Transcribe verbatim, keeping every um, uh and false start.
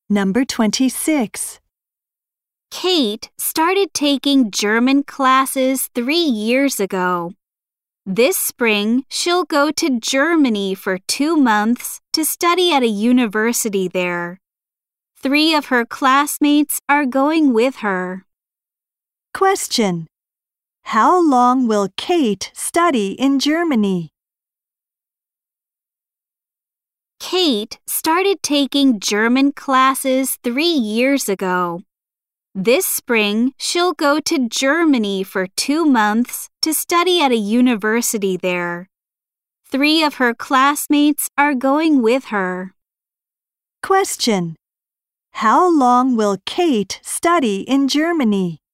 Number twenty-six. Kate started taking German classes three years ago. This spring, she'll go to Germany for two months to study at a university there. Three of her classmates are going with her. Question. How long will Kate study in Germany? Kate started taking German classes three years ago. This spring, she'll go to Germany for two months to study at a university there. Three of her classmates are going with her. Question. How long will Kate study in Germany?